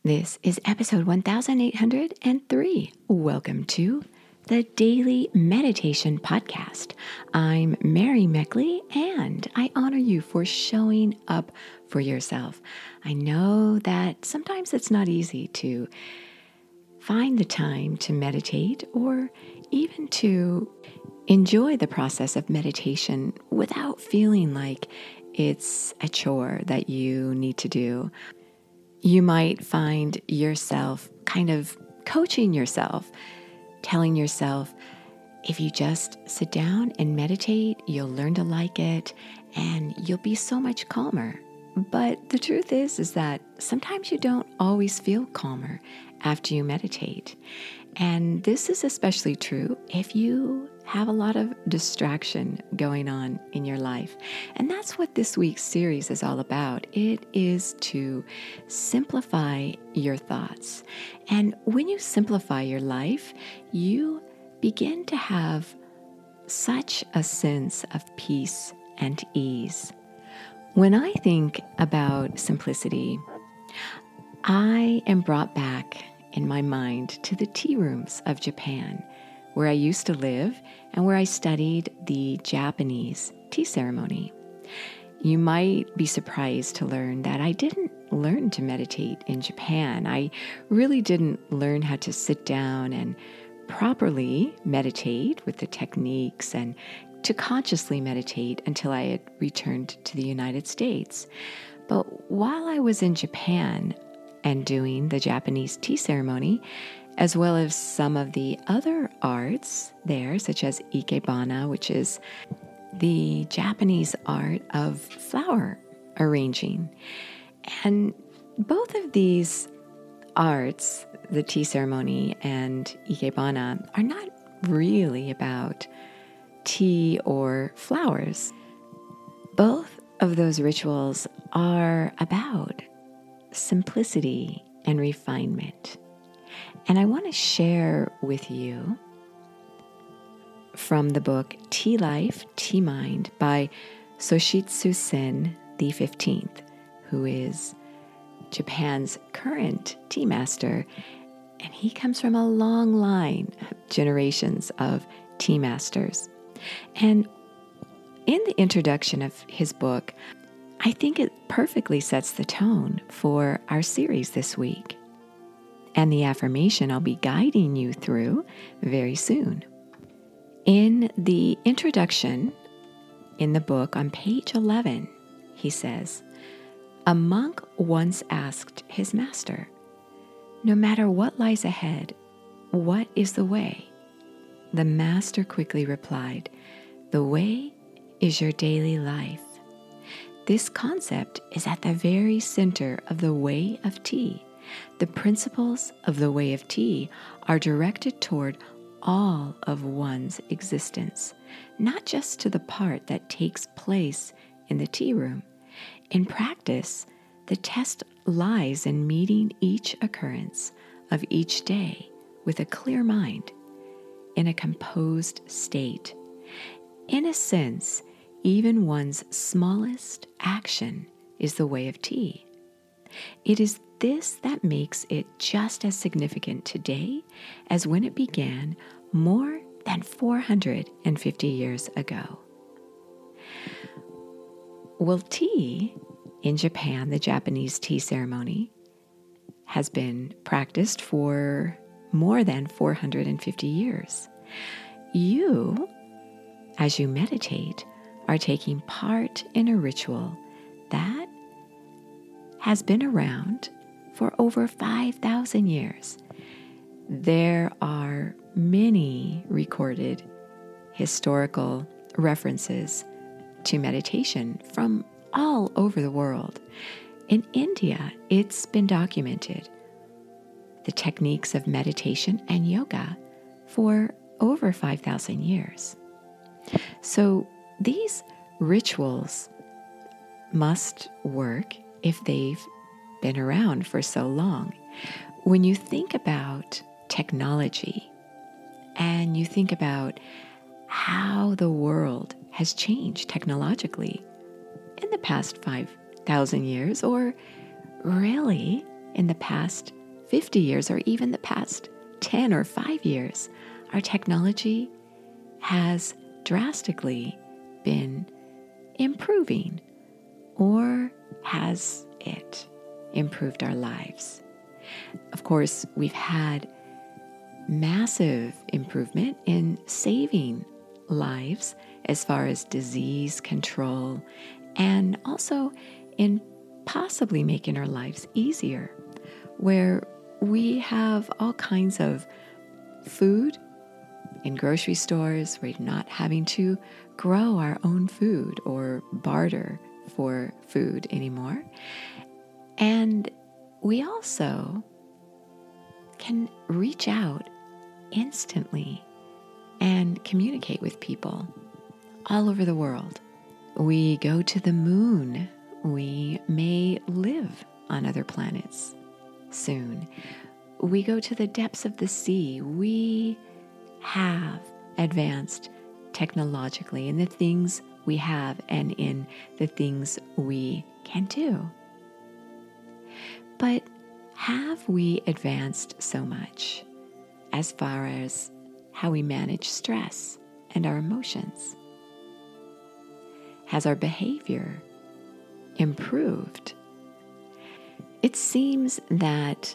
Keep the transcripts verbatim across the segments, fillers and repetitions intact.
This is episode one thousand eight hundred three. Welcome to the Daily Meditation Podcast. I'm Mary Meckley, and I honor you for showing up for yourself. I know that sometimes it's not easy to find the time to meditate or even to enjoy the process of meditation without feeling like it's a chore that you need to do. You might find yourself kind of coaching yourself, telling yourself, if you just sit down and meditate, you'll learn to like it and you'll be so much calmer. But the truth is, is that sometimes you don't always feel calmer after you meditate. And this is especially true if you have a lot of distraction going on in your life. And that's what this week's series is all about. It is to simplify your thoughts. And when you simplify your life, you begin to have such a sense of peace and ease. When I think about simplicity, I am brought back in my mind to the tea rooms of Japan, where I used to live and where I studied the Japanese tea ceremony. You might be surprised to learn that I didn't learn to meditate in Japan. I really didn't learn how to sit down and properly meditate with the techniques and to consciously meditate until I had returned to the United States. But while I was in Japan and doing the Japanese tea ceremony, as well as some of the other arts there, such as ikebana, which is the Japanese art of flower arranging. And both of these arts, the tea ceremony and ikebana, are not really about tea or flowers. Both of those rituals are about simplicity and refinement. And I want to share with you from the book Tea Life, Tea Mind by Soshitsu Sen the fifteenth, who is Japan's current tea master. And he comes from a long line of generations of tea masters. And in the introduction of his book, I think it perfectly sets the tone for our series this week and the affirmation I'll be guiding you through very soon. In the introduction in the book on page eleven, he says, "A monk once asked his master, 'No matter what lies ahead, what is the way?' The master quickly replied, 'The way is your daily life.' This concept is at the very center of the way of tea. The principles of the way of tea are directed toward all of one's existence, not just to the part that takes place in the tea room. In practice, the test lies in meeting each occurrence of each day with a clear mind, in a composed state. In a sense, even one's smallest action is the way of tea. It is this that makes it just as significant today as when it began more than four hundred fifty years ago." Well, tea in Japan, the Japanese tea ceremony, has been practiced for more than four hundred fifty years. You, as you meditate, are taking part in a ritual that has been around for over five thousand years. There are many recorded historical references to meditation from all over the world. In India, it's been documented, the techniques of meditation and yoga for over five thousand years. So these rituals must work if they've been around for so long. When you think about technology and you think about how the world has changed technologically in the past five thousand years, or really in the past fifty years or even the past ten or five years, our technology has drastically been improving, or has it improved our lives? Of course, we've had massive improvement in saving lives as far as disease control, and also in possibly making our lives easier, where we have all kinds of food in grocery stores. We're not having to grow our own food or barter for food anymore. And we also can reach out instantly and communicate with people all over the world. We go to the moon. We may live on other planets soon. We go to the depths of the sea. We have advanced technologically in the things we have and in the things we can do. But have we advanced so much as far as how we manage stress and our emotions? Has our behavior improved? It seems that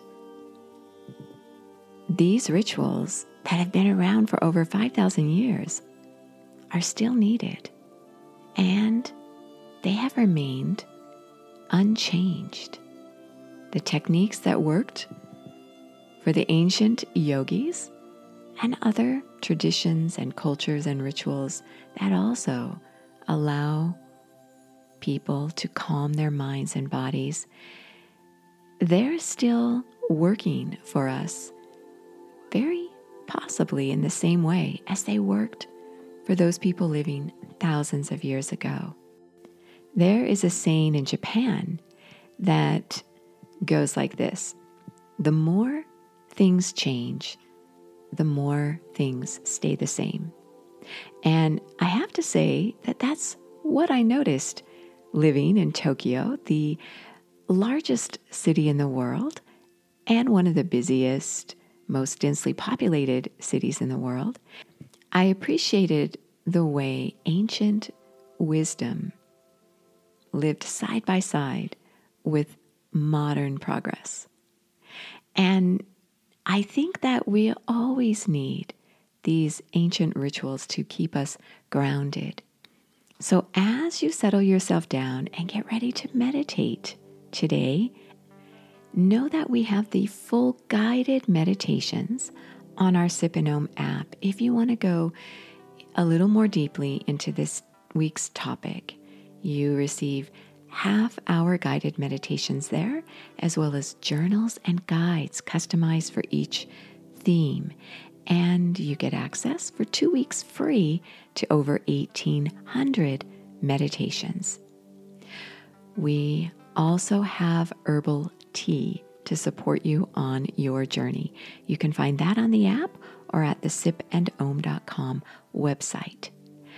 these rituals that have been around for over five thousand years are still needed, and they have remained unchanged. The techniques that worked for the ancient yogis and other traditions and cultures and rituals that also allow people to calm their minds and bodies, they're still working for us very possibly in the same way as they worked for those people living thousands of years ago. There is a saying in Japan that goes like this: the more things change, the more things stay the same. And I have to say that that's what I noticed living in Tokyo, the largest city in the world and one of the busiest, most densely populated cities in the world. I appreciated the way ancient wisdom lived side by side with modern progress. And I think that we always need these ancient rituals to keep us grounded. So as you settle yourself down and get ready to meditate today, know that we have the full guided meditations on our Sip and Om app. If you want to go a little more deeply into this week's topic, you receive half-hour guided meditations there, as well as journals and guides customized for each theme. And you get access for two weeks free to over eighteen hundred meditations. We also have herbal tea to support you on your journey. You can find that on the app or at the sip and om dot com website.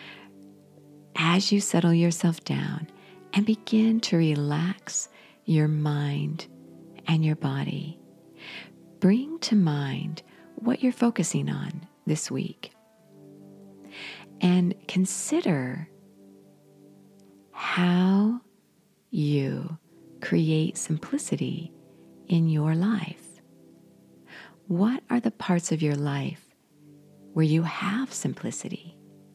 As you settle yourself down and begin to relax your mind and your body, bring to mind what you're focusing on this week, and consider how you create simplicity in your life. What are the parts of your life where you have simplicity?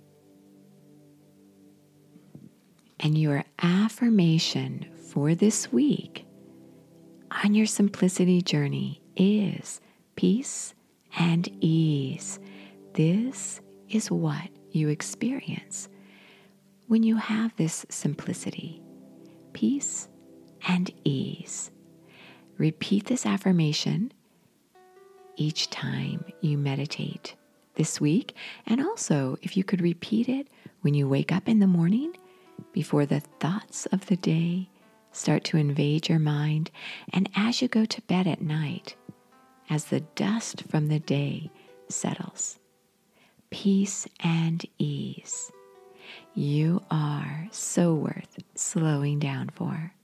And your affirmation for this week on your simplicity journey is peace and ease. This is what you experience when you have this simplicity, peace and ease. Repeat this affirmation each time you meditate this week. And also, if you could repeat it when you wake up in the morning, before the thoughts of the day start to invade your mind, and as you go to bed at night, as the dust from the day settles. Peace and ease. You are so worth slowing down for.